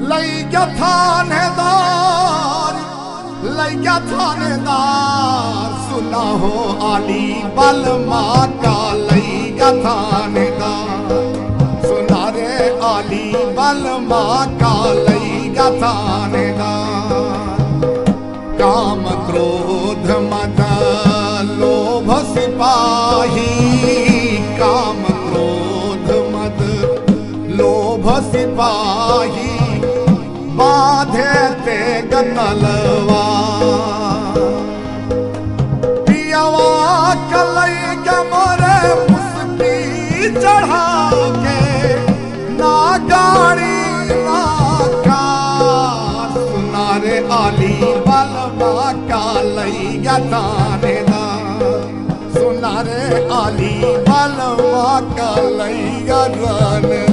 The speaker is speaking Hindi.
लैया थानेदार, लैया थानेदार, सुना हो आली बलमा का लैया थानेदार, सुना रे आली बलमा का लैया थानेदार। काम क्रोध मद लोभ सिपाही, काम क्रोध मद लोभ सिपाही, बाधे ते तलवार। पियवा कलई के मोरे मुस्की चढ़ा के, ना गाड़ी ना कार, सुना रे आली बलमा का लैया थानेदार, सुना रे आली बलमा का लैया थानेदार।